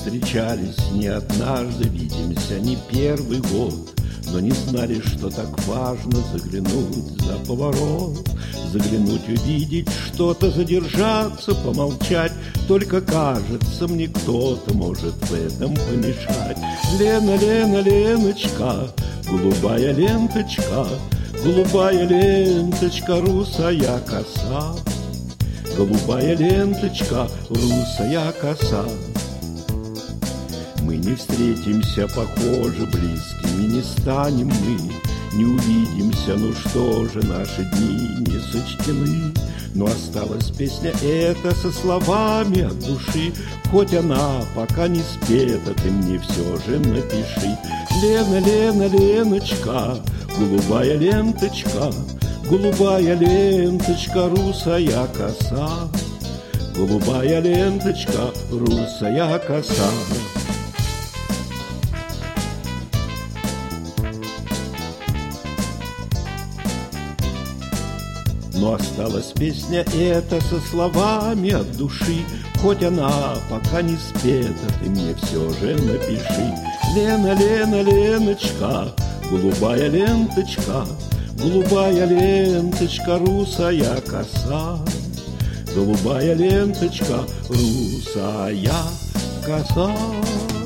встречались не однажды, видимся не первый год, но не знали, что так важно заглянуть за поворот. Заглянуть, увидеть что-то, задержаться, помолчать. Только кажется, мне кто-то может в этом помешать. Лена, Лена, Леночка, голубая ленточка, голубая ленточка, русая коса. Голубая ленточка, русая коса. Мы не встретимся, похоже, близкими не станем мы, не увидимся, ну что же, наши дни не сочтены. Но осталась песня эта со словами от души, хоть она пока не спета, ты мне все же напиши. Лена, Лена, Леночка, голубая ленточка, голубая ленточка, русая коса. Голубая ленточка, русая коса. Но осталась песня эта со словами от души, хоть она пока не спета, ты мне все же напиши. Лена, Лена, Леночка, голубая ленточка, голубая ленточка, русая коса. Голубая ленточка, русая коса.